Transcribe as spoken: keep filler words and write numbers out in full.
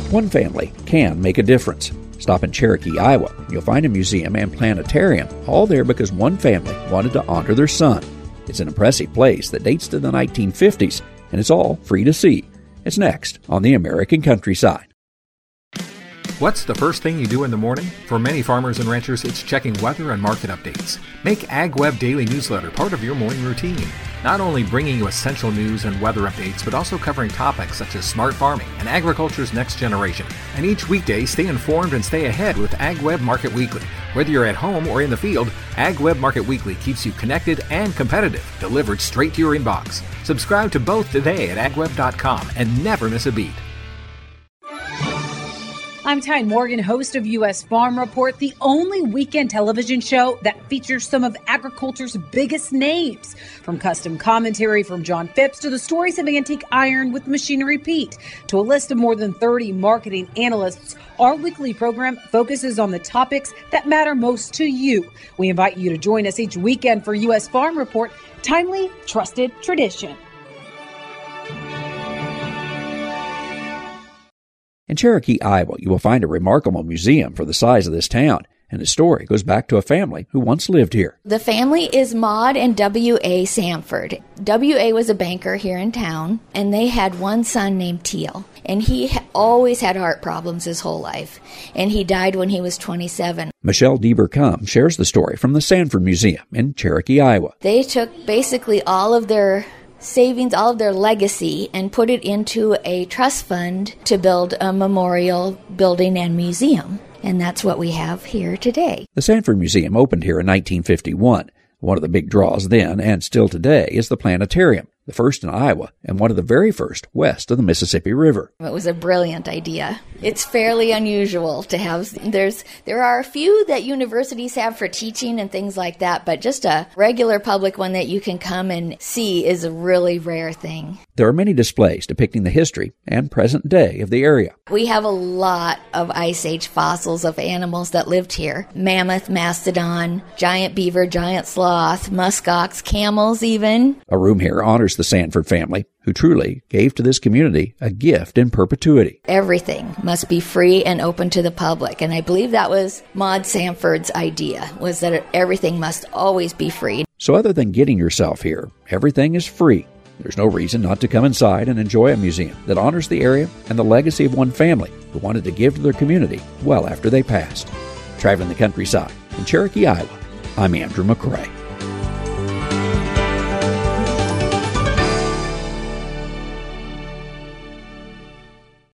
One family can make a difference. Stop in Cherokee, Iowa, and you'll find a museum and planetarium, all there because one family wanted to honor their son. It's an impressive place that dates to the nineteen fifties, and it's all free to see. It's next on the American Countryside. What's the first thing you do in the morning? For many farmers and ranchers, it's checking weather and market updates. Make AgWeb Daily Newsletter part of your morning routine. Not only bringing you essential news and weather updates, but also covering topics such as smart farming and agriculture's next generation. And each weekday, stay informed and stay ahead with AgWeb Market Weekly. Whether you're at home or in the field, AgWeb Market Weekly keeps you connected and competitive, delivered straight to your inbox. Subscribe to both today at ag web dot com and never miss a beat. I'm Ty Morgan, host of U S Farm Report, the only weekend television show that features some of agriculture's biggest names. From custom commentary from John Phipps to the stories of antique iron with Machinery Pete to a list of more than thirty marketing analysts, our weekly program focuses on the topics that matter most to you. We invite you to join us each weekend for U S Farm Report, timely, trusted tradition. In Cherokee, Iowa, you will find a remarkable museum for the size of this town, and the story goes back to a family who once lived here. The family is Maud and W A Sanford. W A was a banker here in town, and they had one son named Teal, and he ha- always had heart problems his whole life, and he died when he was twenty-seven. Michelle Deber-Cum shares the story from the Sanford Museum in Cherokee, Iowa. They took basically all of their savings, all of their legacy, and put it into a trust fund to build a memorial building and museum. And that's what we have here today. The Sanford Museum opened here in nineteen fifty-one. One of the big draws then, and still today, is the planetarium, the first in Iowa and one of the very first west of the Mississippi River. It was a brilliant idea. It's fairly unusual to have, there's there are a few that universities have for teaching and things like that, but just a regular public one that you can come and see is a really rare thing. There are many displays depicting the history and present day of the area. We have a lot of Ice Age fossils of animals that lived here. Mammoth, mastodon, giant beaver, giant sloth, muskox, camels even. A room here honors the Sanford family, who truly gave to this community a gift in perpetuity. Everything must be free and open to the public, and I believe that was Maud Sanford's idea, was that everything must always be free. So other than getting yourself here, everything is free. There's no reason not to come inside and enjoy a museum that honors the area and the legacy of one family who wanted to give to their community well after they passed. Traveling the countryside in Cherokee, Iowa, I'm Andrew McCrae.